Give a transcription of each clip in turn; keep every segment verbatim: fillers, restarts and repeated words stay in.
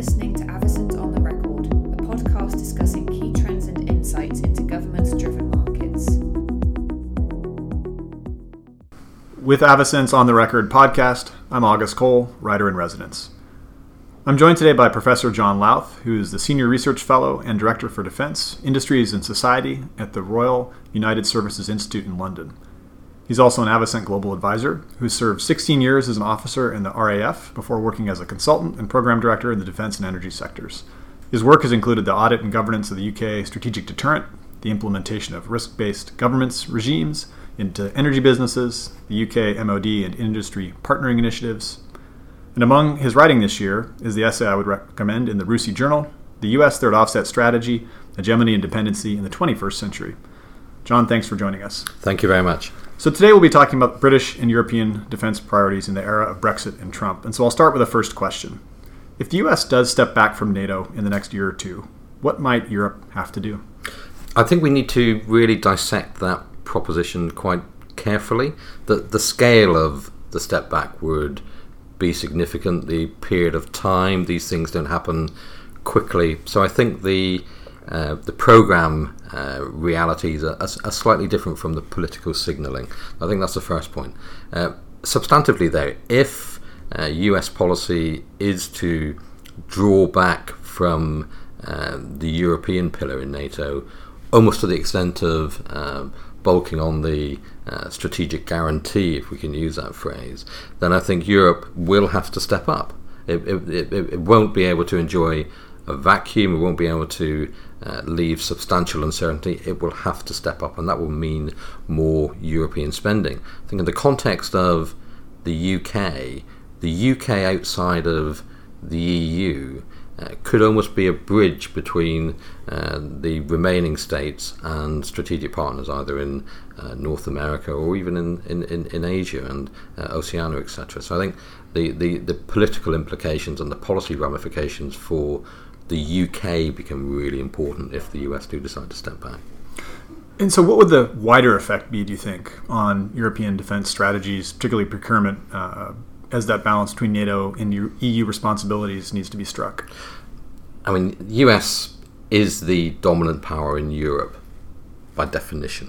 listening to Avasant on the Record, a podcast discussing key trends and insights into government-driven markets. With Avasant's On the Record podcast, I'm August Cole, writer-in-residence. I'm joined today by Professor John Louth, who is the Senior Research Fellow and Director for Defence, Industries and Society at the Royal United Services Institute in London. He's also an Avasant Global Advisor, who served sixteen years as an officer in the R A F before working as a consultant and program director in the defence and energy sectors. His work has included the audit and governance of the U K strategic deterrent, the implementation of risk-based governance regimes into energy businesses, the U K M O D and industry partnering initiatives. And among his writing this year is the essay I would recommend in the RUSI Journal, The U S Third Offset Strategy, Hegemony and Dependency in the twenty-first Century. John, thanks for joining us. Thank you very much. So today we'll be talking about British and European defense priorities in the era of Brexit and Trump. And so I'll start with the first question. If the U S does step back from NATO in the next year or two, what might Europe have to do? I think we need to really dissect that proposition quite carefully. The, the scale of the step back would be significant. The period of time, these things don't happen quickly. So I think the Uh, the programme uh, realities are, are slightly different from the political signalling. I think that's the first point. Uh, substantively, though, if uh, U S policy is to draw back from uh, the European pillar in NATO, almost to the extent of uh, bulking on the uh, strategic guarantee, if we can use that phrase, then I think Europe will have to step up. It, it, it, it won't be able to enjoy a vacuum. It won't be able to uh, leave substantial uncertainty. It will have to step up, and that will mean more European spending. I think in the context of the U K, the U K outside of the E U uh, could almost be a bridge between uh, the remaining states and strategic partners, either in uh, North America or even in, in, in, in Asia and uh, Oceania, et cetera. So I think the, the, the political implications and the policy ramifications for the U K become really important if the U S do decide to step back. And so what would the wider effect be, do you think, on European defense strategies, particularly procurement, uh, as that balance between NATO and E U responsibilities needs to be struck? I mean, U S is the dominant power in Europe by definition.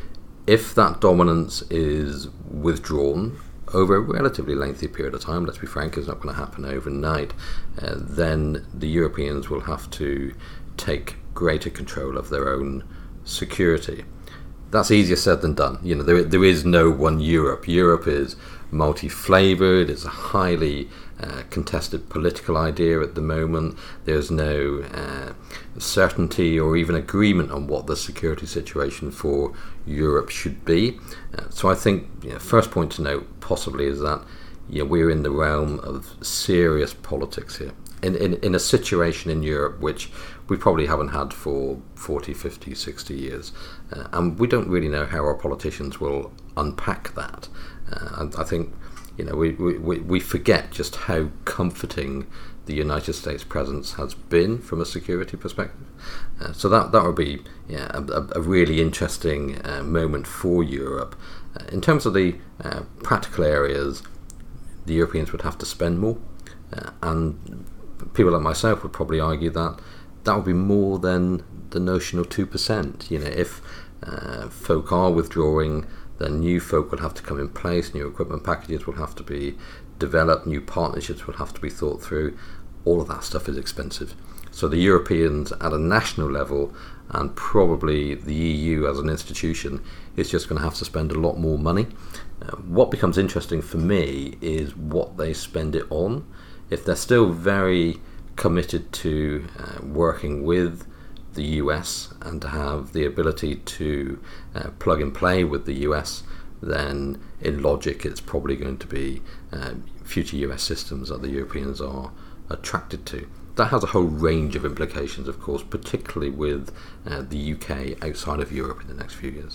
If that dominance is withdrawn over a relatively lengthy period of time, let's be frank, it's not going to happen overnight, uh, then the Europeans will have to take greater control of their own security. That's easier said than done. You know, there there is no one Europe. Europe is multi-flavoured. It's a highly uh, contested political idea at the moment. There's no uh, certainty or even agreement on what the security situation for Europe should be. Uh, so I think, you know, first point to note possibly is that, you know, we're in the realm of serious politics here. In, in in a situation in Europe which we probably haven't had for forty, fifty, sixty years. Uh, and we don't really know how our politicians will unpack that. Uh, I, I think, you know, we, we, we forget just how comforting the United States presence has been from a security perspective. Uh, so that, that would be yeah, a, a really interesting uh, moment for Europe. Uh, in terms of the uh, practical areas, the Europeans would have to spend more. Uh, and people like myself would probably argue that that would be more than the notional two percent. You know, if uh, folk are withdrawing, then new folk will have to come in place, new equipment packages will have to be developed, new partnerships will have to be thought through. All of that stuff is expensive. So the Europeans at a national level, and probably the E U as an institution, is just going to have to spend a lot more money. Uh, what becomes interesting for me is what they spend it on. If they're still very committed to uh, working with the U S and to have the ability to uh, plug and play with the U S, then in logic it's probably going to be uh, future U S systems that the Europeans are attracted to. That has a whole range of implications, of course, particularly with uh, the U K outside of Europe in the next few years.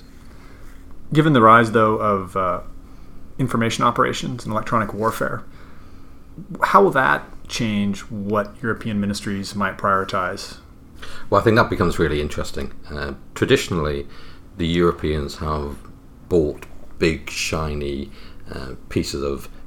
Given the rise, though, of uh, information operations and electronic warfare, how will that change what European ministries might prioritize? Well, I think that becomes really interesting. Uh, traditionally, the Europeans have bought big, shiny uh, pieces of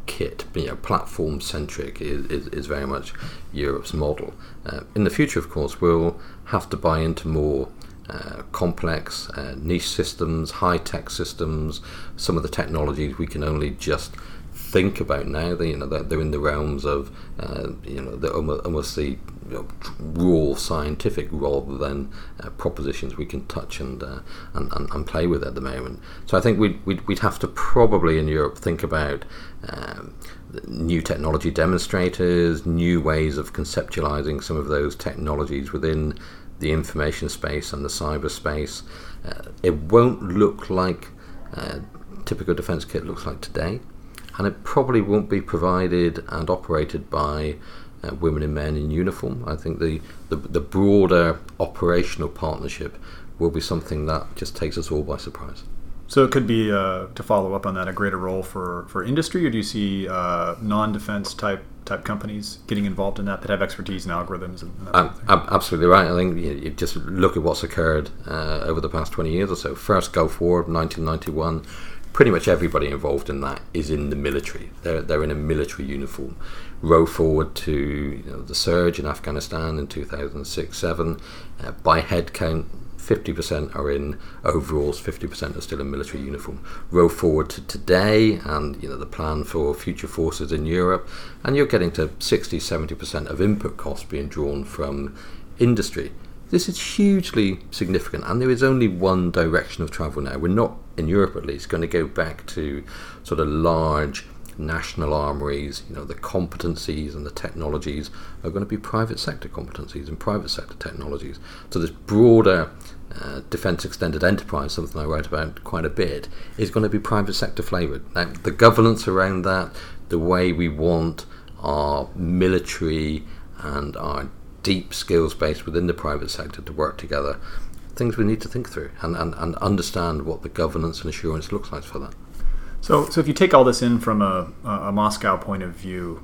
kit, you know, platform centric is, is, is very much Europe's model. Uh, in the future, of course, we'll have to buy into more uh, complex uh, niche systems, high tech systems. Some of the technologies we can only just think about now. They, you know, they're, they're in the realms of uh, you know, they're almost, almost the you know, raw scientific rather than uh, propositions we can touch and, uh, and, and and play with at the moment. So I think we'd we'd, we'd have to probably in Europe think about um, new technology demonstrators, new ways of conceptualizing some of those technologies within the information space and the cyber space. Uh, it won't look like uh, typical defence kit looks like today. And it probably won't be provided and operated by uh, women and men in uniform. I think the, the, the broader operational partnership will be something that just takes us all by surprise. So it could be, uh, to follow up on that, a greater role for, for industry, or do you see uh, non-defense type type companies getting involved in that that have expertise in algorithms and that sort of thing? Um, absolutely right. I think you, you just look at what's occurred uh, over the past twenty years or so. First Gulf War of nineteen ninety-one. Pretty much everybody involved in that is in the military. They're they're in a military uniform. Row forward to you know, the surge in Afghanistan in two thousand six seven. Uh, by head count, fifty percent are in overalls, fifty percent are still in military uniform. Row forward to today, and you know the plan for future forces in Europe, and you're getting to sixty, seventy percent of input costs being drawn from industry. This is hugely significant, and there is only one direction of travel now. We're not, in Europe at least, going to go back to sort of large national armories. You know, the competencies and the technologies are going to be private sector competencies and private sector technologies. So this broader uh, defence extended enterprise, something I write about quite a bit, is going to be private sector flavoured. Now, the governance around that, the way we want our military and our deep skills base within the private sector to work together, things we need to think through and, and, and understand what the governance and assurance looks like for that. So so if you take all this in from a, a Moscow point of view,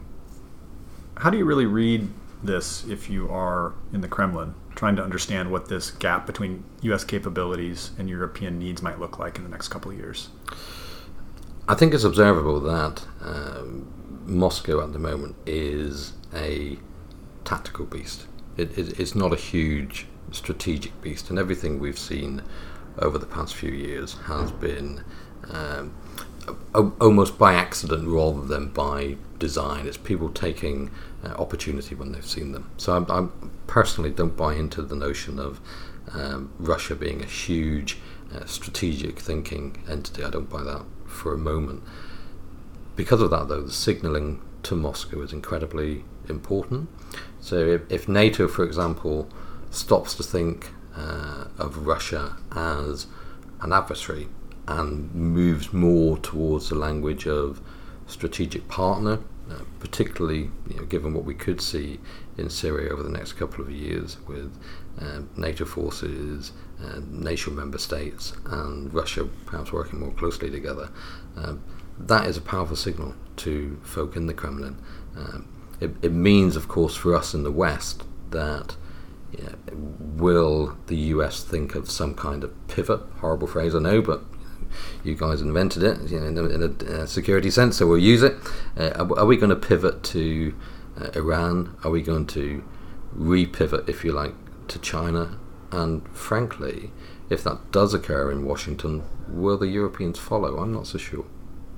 how do you really read this if you are in the Kremlin, trying to understand what this gap between U S capabilities and European needs might look like in the next couple of years? I think it's observable that um, Moscow at the moment is a tactical beast. It, it, it's not a huge strategic beast, and everything we've seen over the past few years has been um, o- almost by accident rather than by design. It's people taking uh, opportunity when they've seen them. So I, I personally don't buy into the notion of um, Russia being a huge uh, strategic thinking entity. I don't buy that for a moment. Because of that, though, the signalling to Moscow is incredibly important. So if, if NATO, for example, stops to think uh, of Russia as an adversary and moves more towards the language of strategic partner, uh, particularly you know, given what we could see in Syria over the next couple of years with uh, NATO forces, uh, nation member states and Russia perhaps working more closely together, uh, that is a powerful signal to folk in the Kremlin. Um, it, it means, of course, for us in the West that yeah, will the U S think of some kind of pivot? Horrible phrase, I know, but you guys invented it you know, in, a, in a uh, security sense, so we'll use it. Uh, are, are we going to pivot to uh, Iran? Are we going to re-pivot, if you like, to China? And frankly, if that does occur in Washington, will the Europeans follow? I'm not so sure.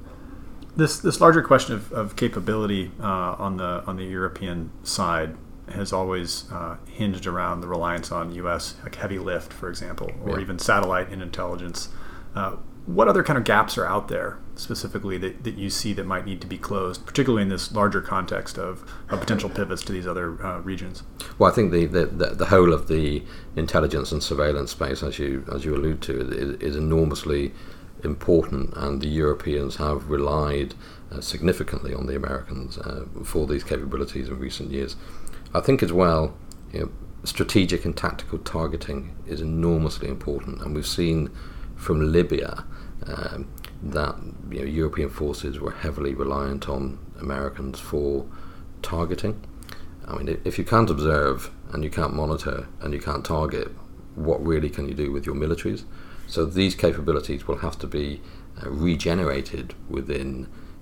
This this larger question of, of capability uh, on the on the European side has always uh, hinged around the reliance on U S like heavy lift, for example, or yeah. even satellite and intelligence. Uh, what other kind of gaps are out there specifically that, that you see that might need to be closed, particularly in this larger context of, of potential pivots to these other uh, regions? Well, I think the, the, the, the whole of the intelligence and surveillance space, as you as you allude to, is, is enormously important, and the Europeans have relied uh, significantly on the Americans uh, for these capabilities in recent years. I think as well, you know, strategic and tactical targeting is enormously important, and we've seen from Libya um, that you know, European forces were heavily reliant on Americans for targeting. I mean, if you can't observe and you can't monitor and you can't target, what really can you do with your militaries? So these capabilities will have to be uh, regenerated within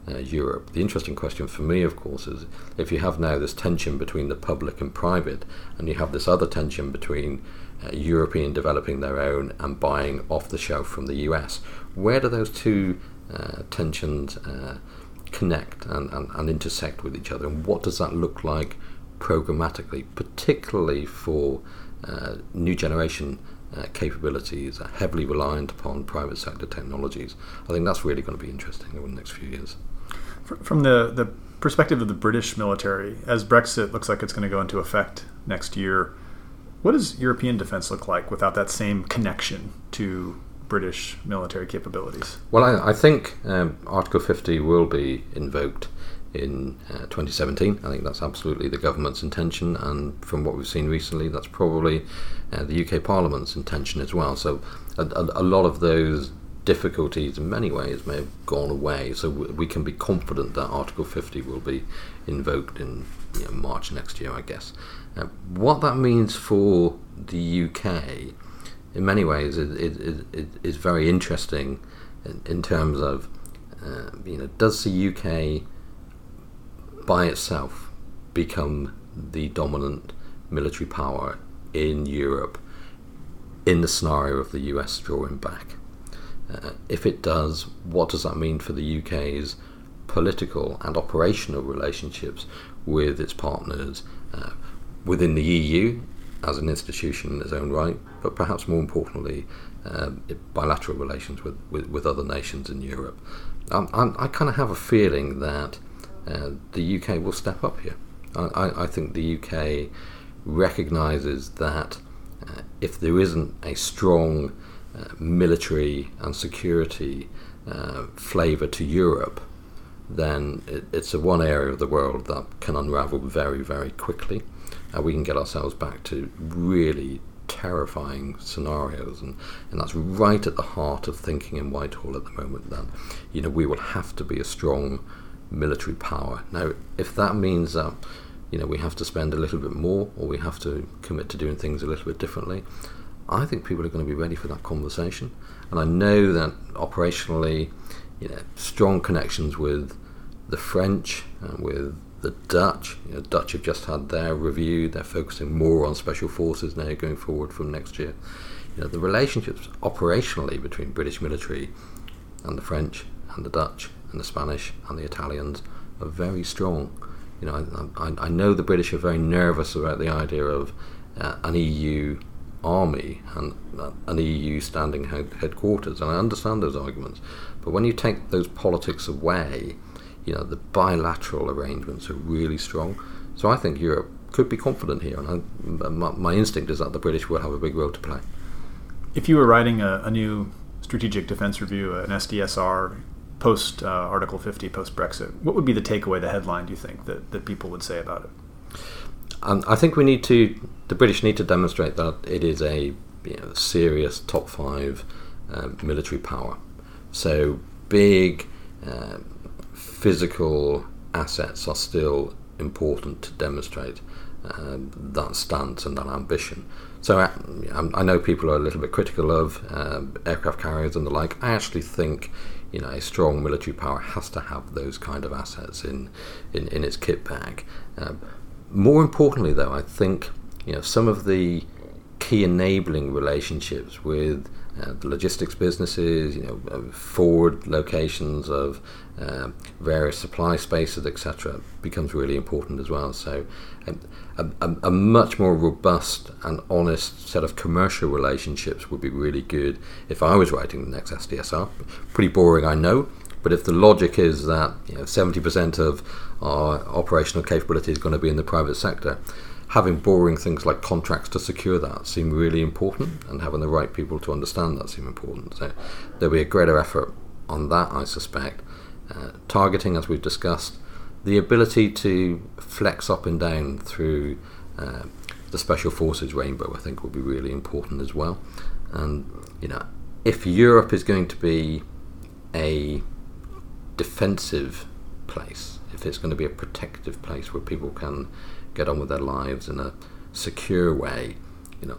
uh, Europe. The interesting question for me, of course, is if you have now this tension between the public and private, and you have this other tension between uh, European developing their own and buying off the shelf from the U S, where do those two uh, tensions uh, connect and, and, and intersect with each other, and what does that look like programmatically, particularly for uh, new generation uh, capabilities are heavily reliant upon private sector technologies? I think that's really going to be interesting over the next few years. From the, the perspective of the British military, as Brexit looks like it's going to go into effect next year, what does European defense look like without that same connection to British military capabilities? Well, I, I think um, Article fifty will be invoked in uh, twenty seventeen. I think that's absolutely the government's intention, and from what we've seen recently, that's probably uh, the U K Parliament's intention as well. So a, a, a lot of those difficulties in many ways may have gone away, so w- we can be confident that Article fifty will be invoked in you know, March next year, I guess. Uh, what that means for the U K, in many ways, it, it, it is very interesting in, in terms of, uh, you know, does the U K by itself become the dominant military power in Europe in the scenario of the U S drawing back? Uh, if it does, what does that mean for the U K's political and operational relationships with its partners uh, within the E U as an institution in its own right, but perhaps more importantly, uh, bilateral relations with, with, with other nations in Europe? Um, I, I kind of have a feeling that uh, the U K will step up here. I, I, I think the U K recognises that uh, if there isn't a strong Uh, military and security uh, flavour to Europe, then it, it's a one area of the world that can unravel very, very quickly. Uh, we can get ourselves back to really terrifying scenarios, and, and that's right at the heart of thinking in Whitehall at the moment, that you know we will have to be a strong military power. Now, if that means that you know we have to spend a little bit more, or we have to commit to doing things a little bit differently, I think people are going to be ready for that conversation. And I know that operationally, you know, strong connections with the French and with the Dutch. You know, Dutch have just had their review. They're focusing more on special forces now going forward from next year. You know, the relationships operationally between British military and the French and the Dutch and the Spanish and the Italians are very strong. You know, I, I, I know the British are very nervous about the idea of uh, an E U army and uh, an E U standing head- headquarters, and I understand those arguments, but when you take those politics away, you know the bilateral arrangements are really strong. So I think Europe could be confident here, and I, my, my instinct is that the British will have a big role to play. If you were writing a, a new strategic defense review, an S D S R post uh, Article fifty, post Brexit, what would be the takeaway, the headline, do you think, that, that people would say about it? Um, I think we need to, the British need to demonstrate that it is a you know, serious top five uh, military power. So big uh, physical assets are still important to demonstrate uh, that stance and that ambition. So I, I know people are a little bit critical of uh, aircraft carriers and the like. I actually think you know a strong military power has to have those kind of assets in, in, in its kit bag. Uh, More importantly, though, I think you know some of the key enabling relationships with uh, the logistics businesses, you know, uh, forward locations of uh, various supply spaces, et cetera, becomes really important as well. So, um, a, a, a much more robust and honest set of commercial relationships would be really good. If I was writing the next S D S R, pretty boring, I know. But if the logic is that you know, seventy percent of our operational capability is going to be in the private sector, having boring things like contracts to secure that seem really important, and having the right people to understand that seem important. So there'll be a greater effort on that, I suspect. Uh, targeting, as we've discussed, the ability to flex up and down through uh, the Special Forces rainbow, I think, will be really important as well. And you know, if Europe is going to be a defensive place, if it's going to be a protective place where people can get on with their lives in a secure way, you know,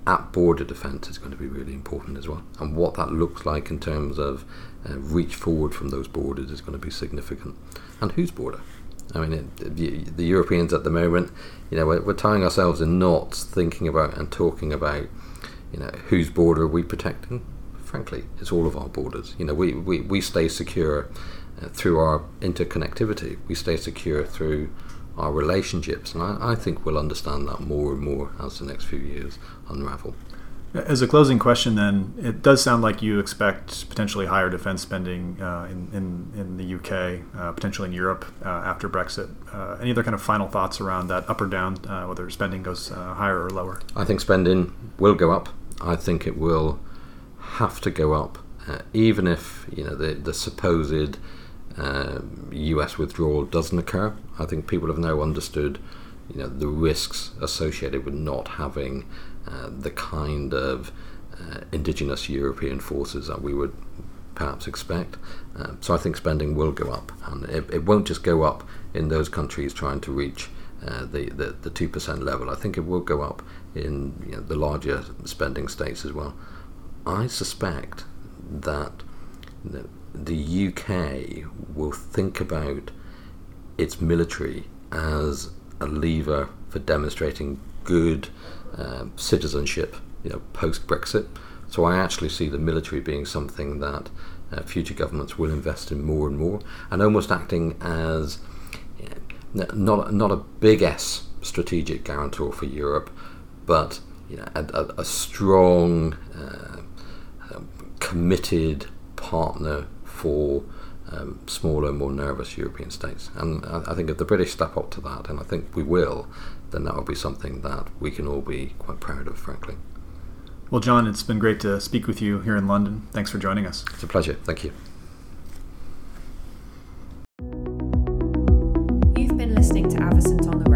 at border defence is going to be really important as well. And what that looks like in terms of uh, reach forward from those borders is going to be significant. And whose border? I mean, it, the, the Europeans at the moment, you know, we're, we're tying ourselves in knots thinking about and talking about, you know, whose border are we protecting? Frankly, it's all of our borders. You know, we, we, we stay secure uh, through our interconnectivity. We stay secure through our relationships, and I, I think we'll understand that more and more as the next few years unravel. As a closing question, then, it does sound like you expect potentially higher defense spending uh, in, in in the U K, uh, potentially in Europe uh, after Brexit. Uh, any other kind of final thoughts around that, up or down, uh, whether spending goes uh, higher or lower? I think spending will go up. I think it will have to go up, uh, even if you know the the supposed uh, U S withdrawal doesn't occur. I think people have now understood, you know, the risks associated with not having uh, the kind of uh, indigenous European forces that we would perhaps expect. Uh, so I think spending will go up, and it, it won't just go up in those countries trying to reach uh, the, the, the two percent level. I think it will go up in you know, the larger spending states as well. I suspect that the, the U K will think about its military as a lever for demonstrating good uh, citizenship, you know, post-Brexit. So I actually see the military being something that uh, future governments will invest in more and more, and almost acting as you know, not not a big S strategic guarantor for Europe, but you know, a, a, a strong, uh, um, committed partner for um, smaller, more nervous European states. And I, I think if the British step up to that, and I think we will, then that will be something that we can all be quite proud of, frankly. Well, John, it's been great to speak with you here in London. Thanks for joining us. It's a pleasure. Thank you. You've been listening to Avasant on the